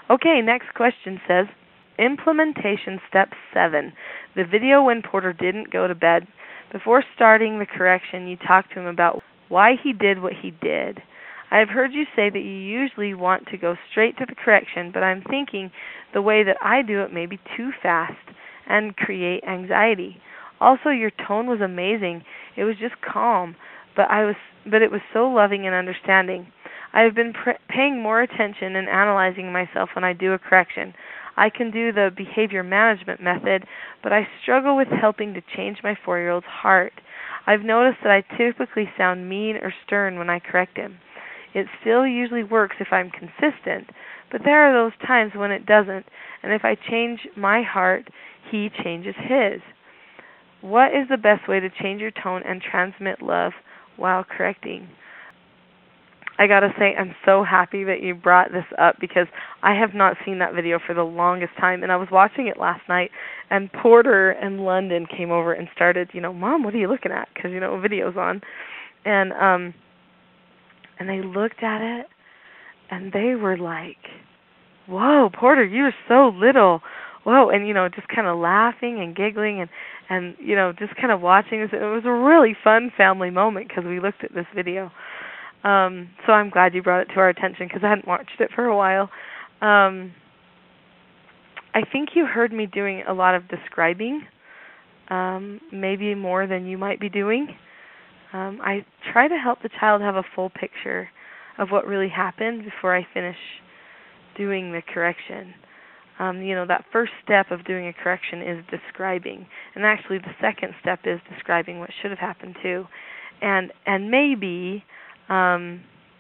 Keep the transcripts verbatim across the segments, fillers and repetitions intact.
Okay, next question says, implementation step seven, the video when Porter didn't go to bed. Before starting the correction, you talked to him about why he did what he did. I have heard you say that you usually want to go straight to the correction, but I'm thinking the way that I do it may be too fast and create anxiety. Also, your tone was amazing. It was just calm, but I was but it was so loving and understanding. I have been pr- paying more attention and analyzing myself when I do a correction. I can do the behavior management method, but I struggle with helping to change my four-year-old's heart. I've noticed that I typically sound mean or stern when I correct him. It still usually works if I'm consistent, but there are those times when it doesn't, and if I change my heart, he changes his. What is the best way to change your tone and transmit love while correcting? I gotta say, I'm so happy that you brought this up because I have not seen that video for the longest time, and I was watching it last night, and Porter and London came over and started, you know, Mom, what are you looking at? Because, you know, a video's on. And, um, and they looked at it, and they were like, whoa, Porter, you're so little. Whoa, and, you know, just kind of laughing and giggling and, and you know, just kind of watching this. It was a really fun family moment because we looked at this video. Um, so I'm glad you brought it to our attention because I hadn't watched it for a while. Um, I think you heard me doing a lot of describing, um, maybe more than you might be doing. Um, I try to help the child have a full picture of what really happened before I finish doing the correction. Um, you know, that first step of doing a correction is describing, and actually the second step is describing what should have happened too. And and maybe um,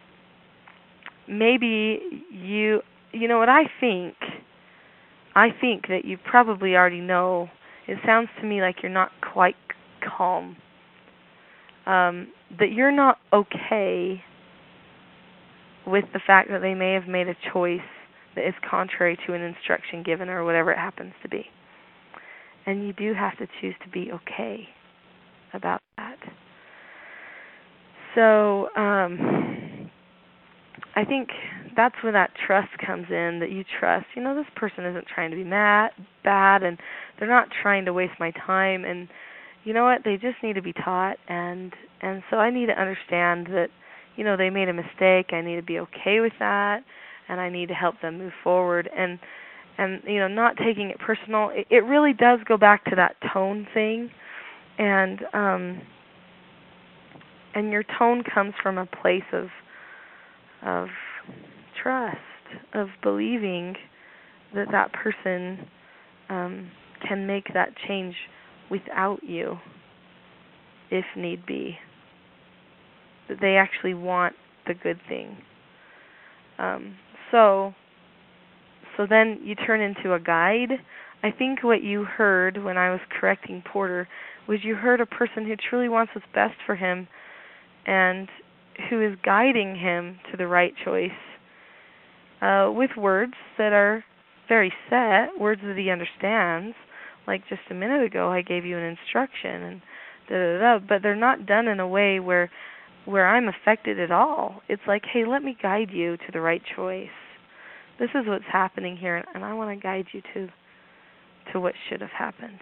maybe you you know what I think. I think that you probably already know. It sounds to me like you're not quite calm. Um, that you're not okay with the fact that they may have made a choice that is contrary to an instruction given or whatever it happens to be. And you do have to choose to be okay about that. So um, I think that's where that trust comes in, that you trust, you know, this person isn't trying to be mad, bad, and they're not trying to waste my time, and you know what, they just need to be taught, and and so I need to understand that, you know, they made a mistake, I need to be okay with that, and I need to help them move forward, and, and you know, not taking it personal. It, it really does go back to that tone thing, and um, and your tone comes from a place of of trust, of believing that that person um, can make that change without you, if need be. That they actually want the good thing. Um, so, so then you turn into a guide. I think what you heard when I was correcting Porter was you heard a person who truly wants what's best for him and who is guiding him to the right choice uh, with words that are very set, words that he understands. Like just a minute ago, I gave you an instruction, and da da da. But they're not done in a way where where I'm affected at all. It's like, hey, let me guide you to the right choice. This is what's happening here, and I want to guide you to to what should have happened.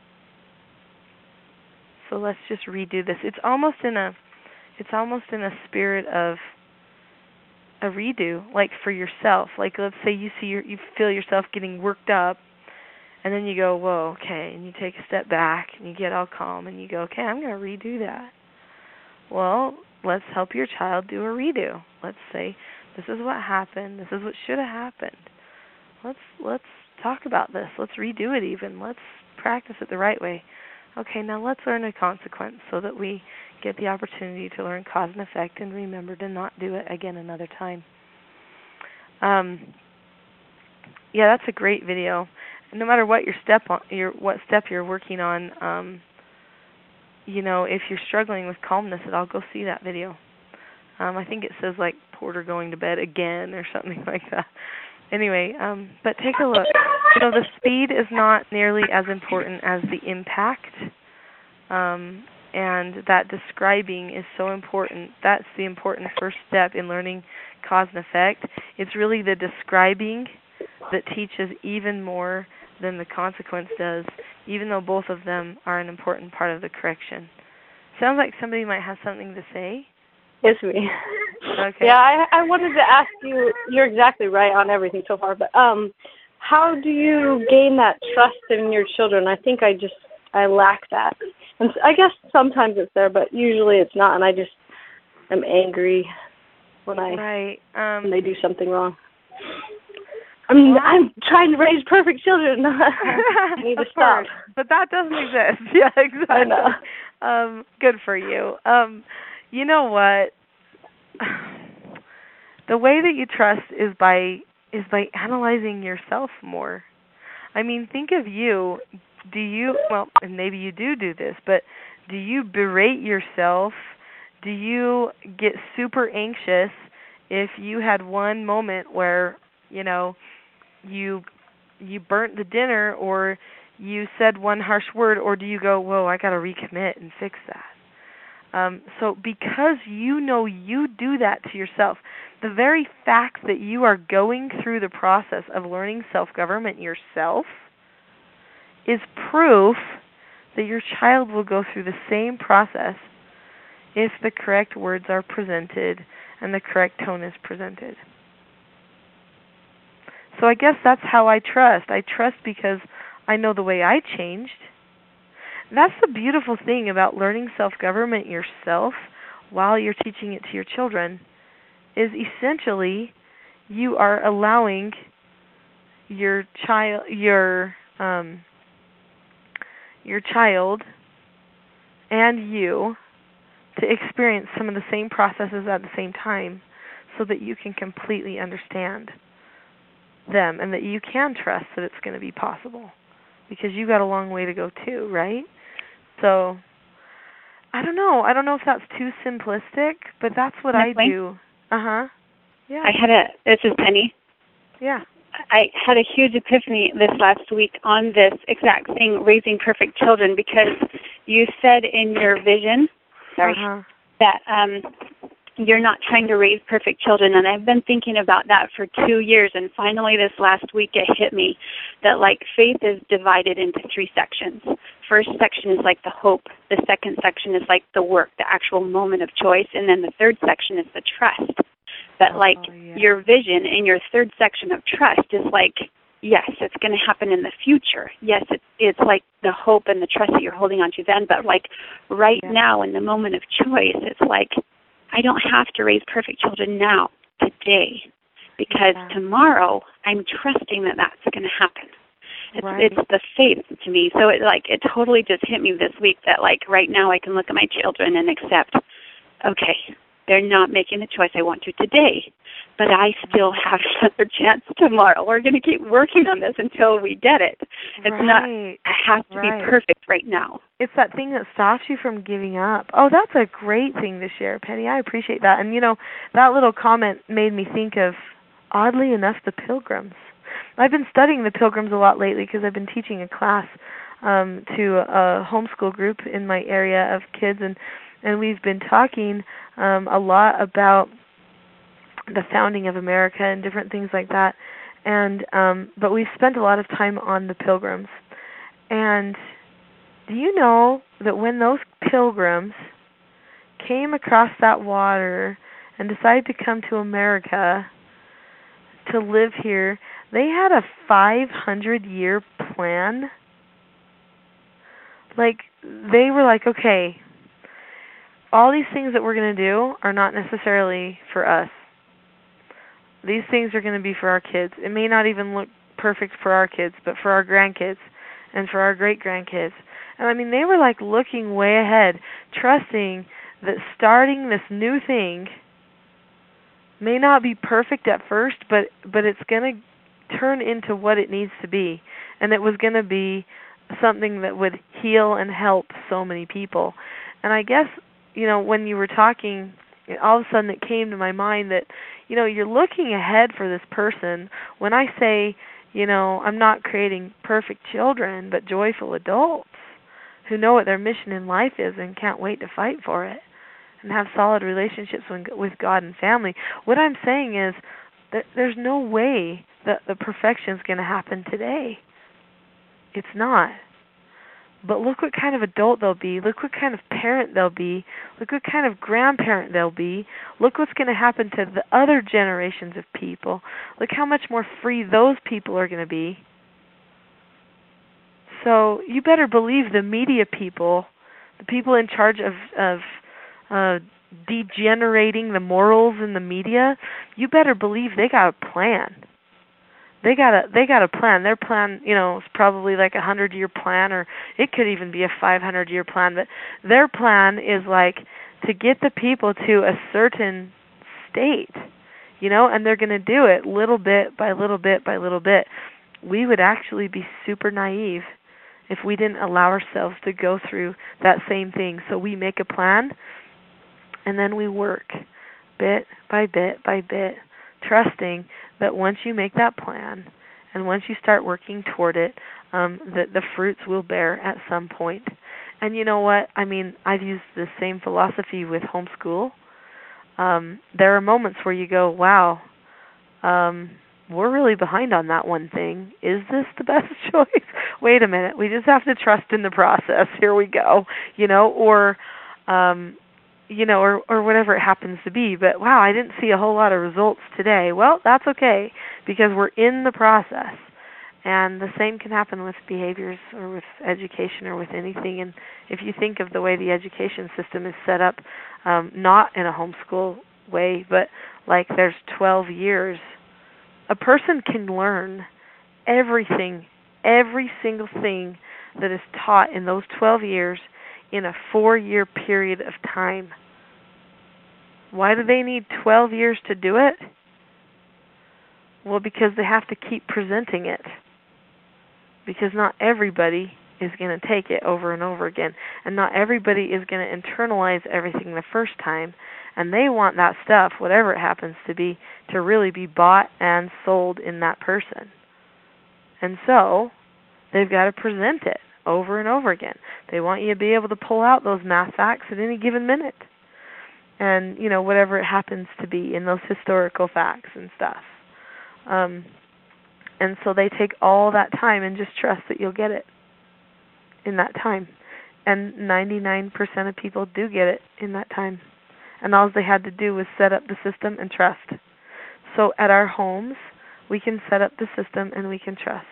So let's just redo this. It's almost in a it's almost in a spirit of a redo, like for yourself. Like let's say you see your, you feel yourself getting worked up, and then you go, whoa, okay, and you take a step back, and you get all calm, and you go, okay, I'm going to redo that. Well, let's help your child do a redo. Let's say, this is what happened. This is what should have happened. Let's let's talk about this. Let's redo it even. Let's practice it the right way. Okay, now let's learn a consequence so that we get the opportunity to learn cause and effect and remember to not do it again another time. Um, yeah, that's a great video. No matter what your step on, your what step you're working on, um, you know, if you're struggling with calmness at all, go see that video. Um, I think it says like Porter going to bed again or something like that. Anyway, um, but take a look. You know, the speed is not nearly as important as the impact, um, and that describing is so important. That's the important first step in learning cause and effect. It's really the describing that teaches even more than the consequence does, even though both of them are an important part of the correction. Sounds like somebody might have something to say. It's me. Okay. Yeah, I, I wanted to ask you, you're exactly right on everything so far, but um, how do you gain that trust in your children? I think I just, I lack that. And I guess sometimes it's there, but usually it's not, and I just am angry when I right. um, when they do something wrong. I mean, well, I'm trying to raise perfect children. I need to stop. But that doesn't exist. Yeah, exactly. I know. Um, good for you. Um, you know what? The way that you trust is by is by analyzing yourself more. I mean, think of you. Do you, well, and maybe you do do this, but do you berate yourself? Do you get super anxious if you had one moment where, you know, you you burnt the dinner or you said one harsh word, or do you go, whoa, I got to recommit and fix that? Um, so because you know you do that to yourself, the very fact that you are going through the process of learning self-government yourself is proof that your child will go through the same process if the correct words are presented and the correct tone is presented. So I guess that's how I trust. I trust because I know the way I changed. That's the beautiful thing about learning self-government yourself while you're teaching it to your children, is essentially you are allowing your child, your um, your child, and you to experience some of the same processes at the same time, so that you can completely understand them and that you can trust that it's going to be possible, because you got a long way to go too, right? So I don't know. I don't know if that's too simplistic, but that's what Next I do. Uh huh. Yeah. I had a. This is Penny. Yeah. I had a huge epiphany this last week on this exact thing, raising perfect children, because you said in your vision, sorry, uh-huh. that um, you're not trying to raise perfect children, and I've been thinking about that for two years, and finally this last week it hit me that, like, faith is divided into three sections. First section is like the hope, the second section is like the work, the actual moment of choice, and then the third section is the trust. That, like, oh, yeah. your vision in your third section of trust is like, yes, it's going to happen in the future. Yes, it's, it's like the hope and the trust that you're holding on to then, but, like, right yeah. now in the moment of choice, it's like, I don't have to raise perfect children now, today, because yeah. tomorrow I'm trusting that that's going to happen. It's, right. it's the faith to me. So it like it totally just hit me this week that, like, right now I can look at my children and accept, okay, they're not making the choice I want to today, but I still have another chance tomorrow. We're going to keep working on this until we get it. It's right. not, I have to right. be perfect right now. It's that thing that stops you from giving up. Oh, that's a great thing to share, Penny. I appreciate that. And, you know, that little comment made me think of, oddly enough, the Pilgrims. I've been studying the Pilgrims a lot lately because I've been teaching a class um, to a homeschool group in my area of kids, and, and we've been talking um, a lot about the founding of America and different things like that. And um, but we've spent a lot of time on the Pilgrims. And do you know that when those Pilgrims came across that water and decided to come to America to live here, they had a five hundred year plan? Like, they were like, okay, all these things that we're going to do are not necessarily for us. These things are going to be for our kids. It may not even look perfect for our kids, but for our grandkids and for our great-grandkids. And, I mean, they were, like, looking way ahead, trusting that starting this new thing may not be perfect at first, but, but it's going to turn into what it needs to be. And it was going to be something that would heal and help so many people. And I guess, you know, when you were talking, all of a sudden it came to my mind that, you know, you're looking ahead for this person. When I say, you know, I'm not creating perfect children, but joyful adults who know what their mission in life is and can't wait to fight for it and have solid relationships with God and family, what I'm saying is that there's no way that the perfection's going to happen today. It's not. But look what kind of adult they'll be. Look what kind of parent they'll be. Look what kind of grandparent they'll be. Look what's going to happen to the other generations of people. Look how much more free those people are going to be. So you better believe the media people, the people in charge of, of uh, degenerating the morals in the media, you better believe they got a plan. They got a they got a plan. Their plan, you know, is probably like a hundred-year plan, or it could even be a five hundred-year plan. But their plan is like to get the people to a certain state, you know, and they're going to do it little bit by little bit by little bit. We would actually be super naive if we didn't allow ourselves to go through that same thing. So we make a plan, and then we work bit by bit by bit, trusting that once you make that plan and once you start working toward it, um, that the fruits will bear at some point. And you know what? I mean, I've used the same philosophy with homeschool. Um, there are moments where you go, wow, um, we're really behind on that one thing. Is this the best choice? Wait a minute. We just have to trust in the process. Here we go. You know, or... Um, you know, or, or whatever it happens to be. But, wow, I didn't see a whole lot of results today. Well, that's okay, because we're in the process. And the same can happen with behaviors or with education or with anything. And if you think of the way the education system is set up, um, not in a homeschool way, but like there's twelve years, a person can learn everything, every single thing that is taught in those twelve years in a four-year period of time. Why do they need twelve years to do it? Well, because they have to keep presenting it. Because not everybody is going to take it over and over again. And not everybody is going to internalize everything the first time. And they want that stuff, whatever it happens to be, to really be bought and sold in that person. And so, they've got to present it over and over again. They want you to be able to pull out those math facts at any given minute. And, you know, whatever it happens to be in those historical facts and stuff. Um, and so they take all that time and just trust that you'll get it in that time. And ninety-nine percent of people do get it in that time. And all they had to do was set up the system and trust. So at our homes, we can set up the system and we can trust.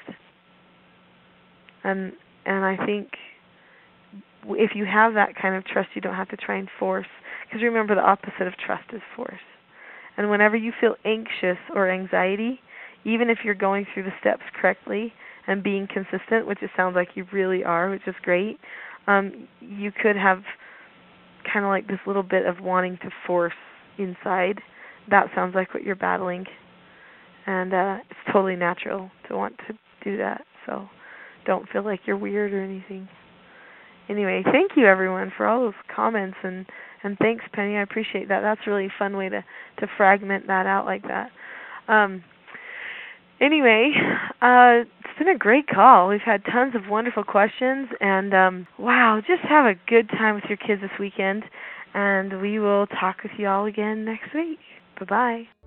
And and I think if you have that kind of trust, you don't have to try and force. Because remember, the opposite of trust is force. And whenever you feel anxious or anxiety, even if you're going through the steps correctly and being consistent, which it sounds like you really are, which is great, um, you could have kind of like this little bit of wanting to force inside. That sounds like what you're battling. And uh, it's totally natural to want to do that. So don't feel like you're weird or anything. Anyway, thank you, everyone, for all those comments. And, and thanks, Penny. I appreciate that. That's a really fun way to, to fragment that out like that. Um, anyway, uh, it's been a great call. We've had tons of wonderful questions. And, um, wow, just have a good time with your kids this weekend. And we will talk with you all again next week. Bye-bye.